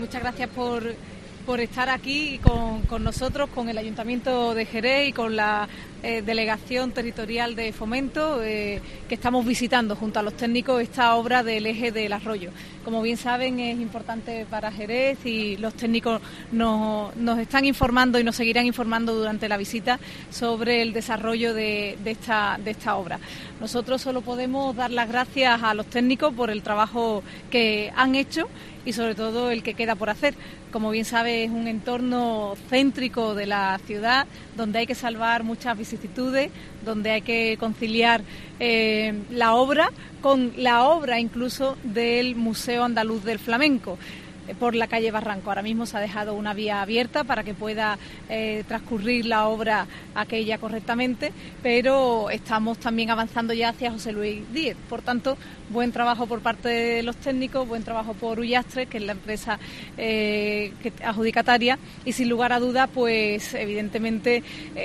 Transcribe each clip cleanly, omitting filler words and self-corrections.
Muchas gracias por estar aquí con nosotros, con el Ayuntamiento de Jerez y con la Delegación Territorial de Fomento, que estamos visitando junto a los técnicos esta obra del eje del Arroyo. Como bien saben, es importante para Jerez y los técnicos nos están informando y nos seguirán informando durante la visita sobre el desarrollo de esta obra. Nosotros solo podemos dar las gracias a los técnicos por el trabajo que han hecho y sobre todo el que queda por hacer. Como bien sabe, es un entorno céntrico de la ciudad donde hay que salvar muchas vicisitudes, donde hay que conciliar la obra con la obra incluso del Museo Andaluz del Flamenco por la calle Barranco. Ahora mismo se ha dejado una vía abierta para que pueda transcurrir la obra aquella correctamente, pero estamos también avanzando ya hacia José Luis Díez. Por tanto, buen trabajo por parte de los técnicos, buen trabajo por Ullastre, que es la empresa adjudicataria, y sin lugar a dudas, pues evidentemente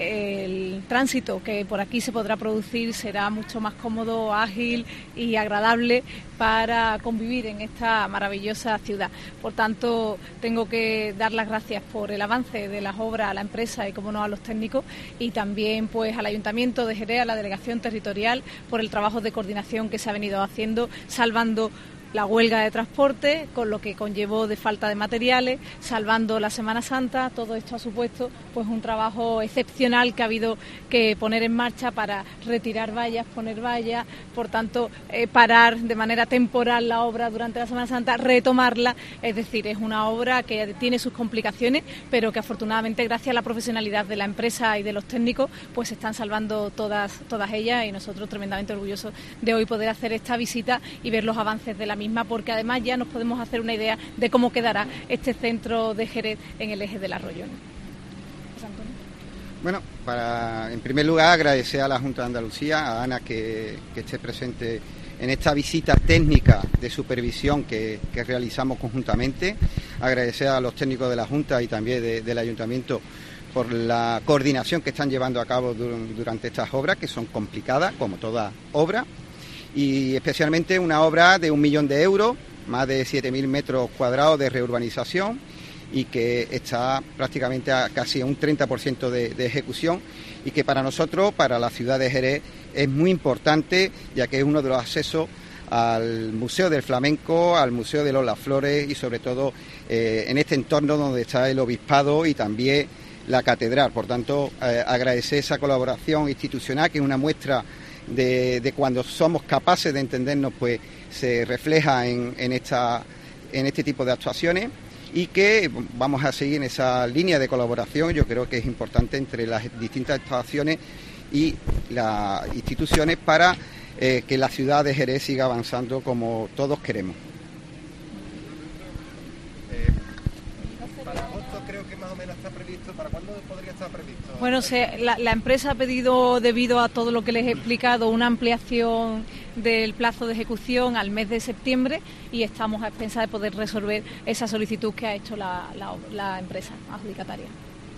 el tránsito que por aquí se podrá producir será mucho más cómodo, ágil y agradable para convivir en esta maravillosa ciudad. Por tanto, tengo que dar las gracias por el avance de las obras a la empresa y, como no, a los técnicos, y también pues al Ayuntamiento de Jerez, a la Delegación Territorial, por el trabajo de coordinación que se ha venido haciendo, salvando la huelga de transporte, con lo que conllevó de falta de materiales, salvando la Semana Santa. Todo esto ha supuesto pues un trabajo excepcional que ha habido que poner en marcha para retirar vallas, poner vallas, por tanto parar de manera temporal la obra durante la Semana Santa, retomarla. Es decir, es una obra que tiene sus complicaciones, pero que afortunadamente, gracias a la profesionalidad de la empresa y de los técnicos, pues se están salvando todas ellas, y nosotros tremendamente orgullosos de hoy poder hacer esta visita y ver los avances de la misma, porque además ya nos podemos hacer una idea de cómo quedará este centro de Jerez en el eje del Arroyo, ¿no? Bueno, en primer lugar agradecer a la Junta de Andalucía, a Ana que esté presente en esta visita técnica de supervisión que realizamos conjuntamente, agradecer a los técnicos de la Junta y también del Ayuntamiento por la coordinación que están llevando a cabo durante estas obras, que son complicadas, como toda obra, y especialmente una obra de 1 millón de euros, más de 7.000 metros cuadrados de reurbanización, y que está prácticamente a casi un 30% de ejecución, y que para nosotros, para la ciudad de Jerez, es muy importante, ya que es uno de los accesos al Museo del Flamenco, al Museo de Las Flores y sobre todo en este entorno donde está el Obispado y también la Catedral. Por tanto, agradecer esa colaboración institucional, que es una muestra de cuando somos capaces de entendernos, pues se refleja en este tipo de actuaciones, y que vamos a seguir en esa línea de colaboración. Yo creo que es importante entre las distintas actuaciones y las instituciones para que la ciudad de Jerez siga avanzando como todos queremos. Para agosto creo que más o menos está previsto. ¿Para cuándo podría estar previsto? Bueno, la empresa ha pedido, debido a todo lo que les he explicado, una ampliación del plazo de ejecución al mes de septiembre, y estamos a expensas de poder resolver esa solicitud que ha hecho la empresa adjudicataria.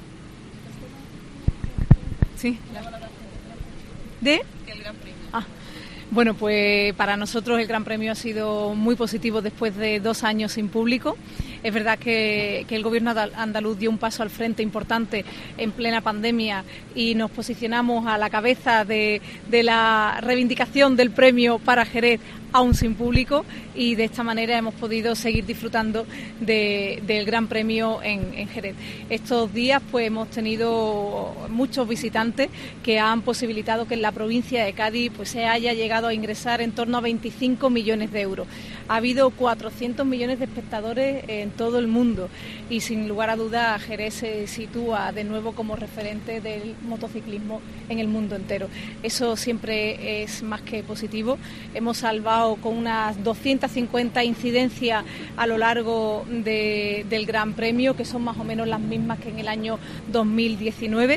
Sí. ¿De? El Gran Premio. Bueno, pues para nosotros el Gran Premio ha sido muy positivo después de 2 años sin público. Es verdad que el Gobierno andaluz dio un paso al frente importante en plena pandemia y nos posicionamos a la cabeza de la reivindicación del premio para Jerez, aún sin público, y de esta manera hemos podido seguir disfrutando del Gran Premio en Jerez. Estos días pues hemos tenido muchos visitantes que han posibilitado que en la provincia de Cádiz pues se haya llegado a ingresar en torno a 25 millones de euros. Ha habido 400 millones de espectadores en todo el mundo, y sin lugar a dudas Jerez se sitúa de nuevo como referente del motociclismo en el mundo entero. Eso siempre es más que positivo. Hemos salvado con unas 250 incidencias a lo largo del Gran Premio, que son más o menos las mismas que en el año 2019.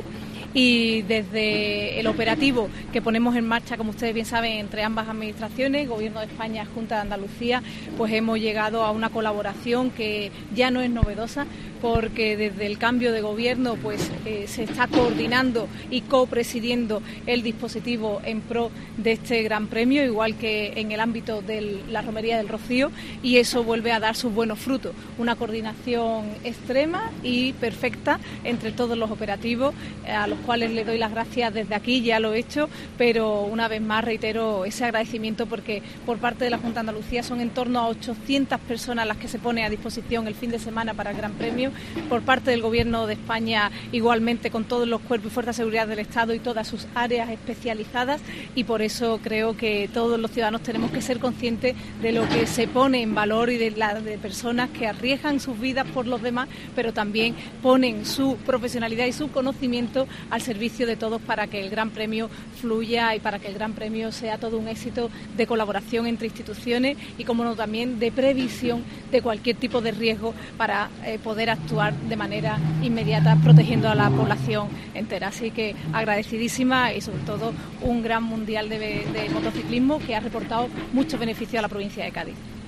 y desde el operativo que ponemos en marcha, como ustedes bien saben, entre ambas administraciones, Gobierno de España, Junta de Andalucía, pues hemos llegado a una colaboración que ya no es novedosa, porque desde el cambio de gobierno pues se está coordinando y copresidiendo el dispositivo en pro de este Gran Premio, igual que en el ámbito de la Romería del Rocío, y eso vuelve a dar sus buenos frutos. Una coordinación extrema y perfecta entre todos los operativos, a los cuales le doy las gracias desde aquí, ya lo he hecho, pero una vez más reitero ese agradecimiento, porque por parte de la Junta de Andalucía son en torno a 800 personas las que se pone a disposición el fin de semana para el Gran Premio. Por parte del Gobierno de España, igualmente, con todos los cuerpos y fuerzas de seguridad del Estado y todas sus áreas especializadas, y por eso creo que todos los ciudadanos tenemos que ser conscientes de lo que se pone en valor y de personas que arriesgan sus vidas por los demás, pero también ponen su profesionalidad y su conocimiento al servicio de todos para que el Gran Premio fluya y para que el Gran Premio sea todo un éxito de colaboración entre instituciones y, como no, también de previsión de cualquier tipo de riesgo para poder actuar de manera inmediata protegiendo a la población entera. Así que agradecidísima y sobre todo un gran mundial de motociclismo que ha reportado muchos beneficios a la provincia de Cádiz.